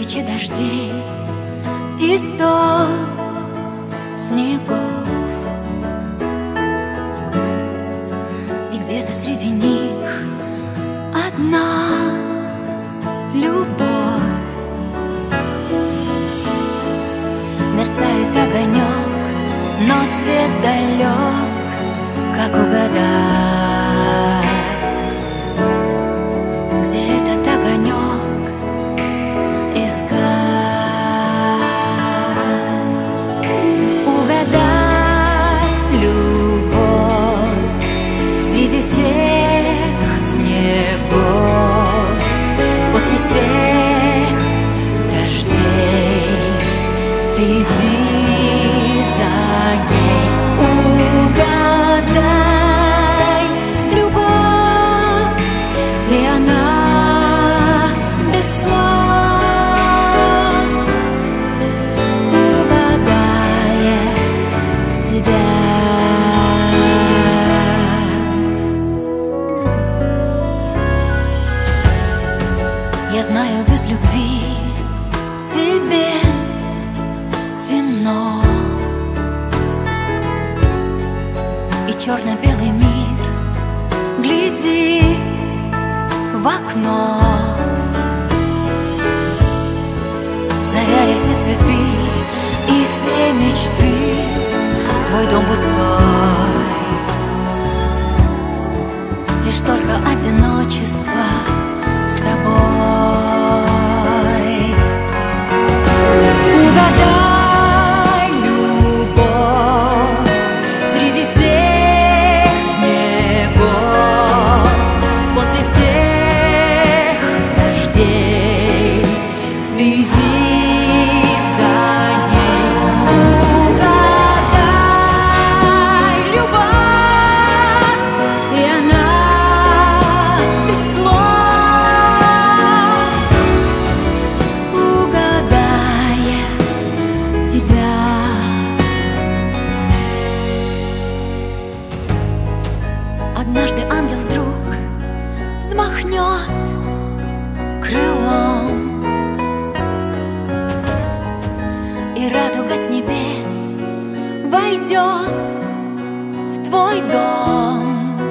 тысячи дождей и 100 снегов, и где-то среди них одна любовь. Мерцает огонек, но свет далек, как угадать, где этот огонек искать. Угадай любовь среди всех снегов, после всех дождей. Ты иди за ней, угадай любовь, и она без слов угадает тебя. Я знаю, без любви тебе темно, и черно-белый мир глядит в окно. Завяли все цветы и все мечты, твой дом пустой, лишь только одиночество с тобой. Угадай любовь среди всех снегов, после всех дождей. Ты иди за ней, угадай любовь, и она без слов угадает тебя. Однажды ангел вдруг взмахнет крылом, и радуга с небес войдет в твой дом,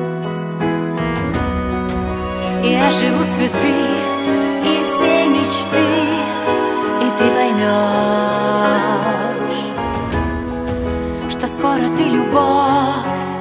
и оживут цветы и все мечты, и ты поймешь, что скоро ты любовь